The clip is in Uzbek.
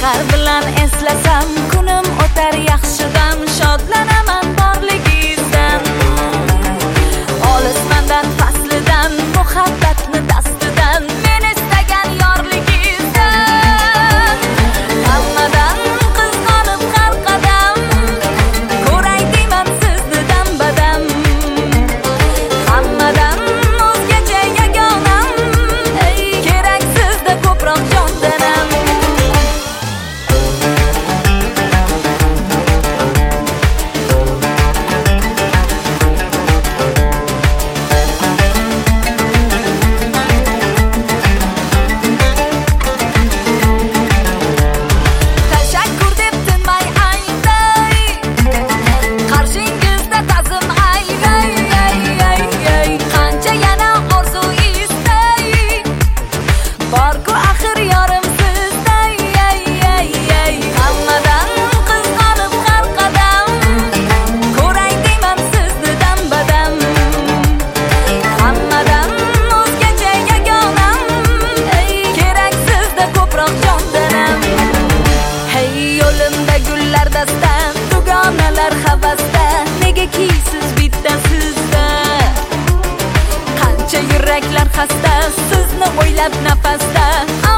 Har bilan eslasam kunim o'tar yaxshidan, shodlanaman borligingizdan. Olismandan faslidan, muhabbatni dastidan, men istagan yorligingizdan. Hammadan qizg'onib har qadam, ko'ray deyman sizni dam-badam. Hammadan o'zgacha yagonam, ey kerak sizda ko'proq jondanam. Dugonalar havasda, negaki siz bitta sizda. Qancha yuraklar xasta, sizni o'ylab nafasda.